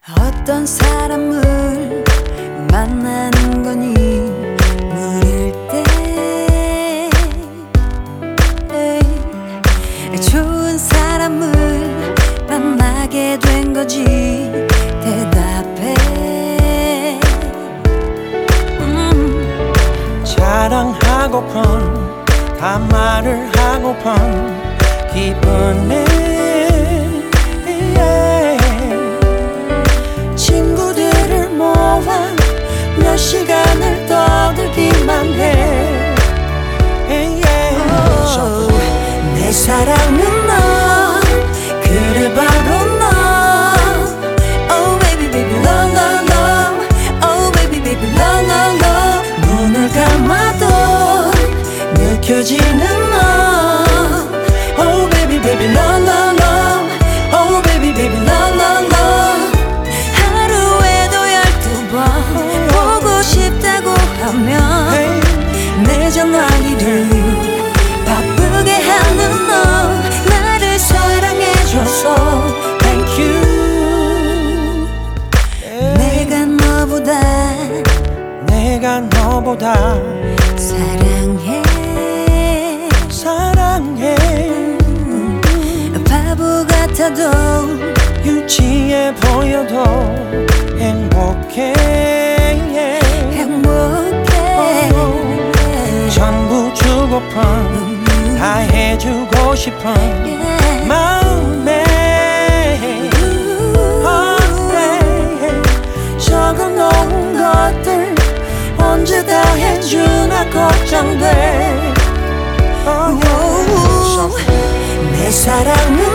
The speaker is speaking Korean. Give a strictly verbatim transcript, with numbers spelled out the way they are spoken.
어떤 사람을 만나는 거니 물을 때 에이, 좋은 사람을 만나게 된 거지 대답해. 음. 자랑하고픈 다 말을 하고픈 기분에 친구들을 모아 몇 시간을 떠들기만 해. oh, 내 사랑은 너, 그래 바로 너. Oh baby baby love love love. Oh baby baby love love love. 눈을 감아도 느껴지는 너. Oh baby baby love love love. Oh baby baby love love love. 하루에도 열두 번 보고 싶다고 하면 내 전화기를 바쁘게 하는 너. 나를 사랑해줘서 Thank you. 내가 너보다 내가 너보다 사랑해 사랑해. 바보 같아도 유치해 보여도 행복해. 행복해. 전부 주고픈 다 해주고 싶은 yeah. 마음에 oh, yeah. 적어놓은 것들 언제 다 해주나 걱정돼. oh, yeah. 내 사랑은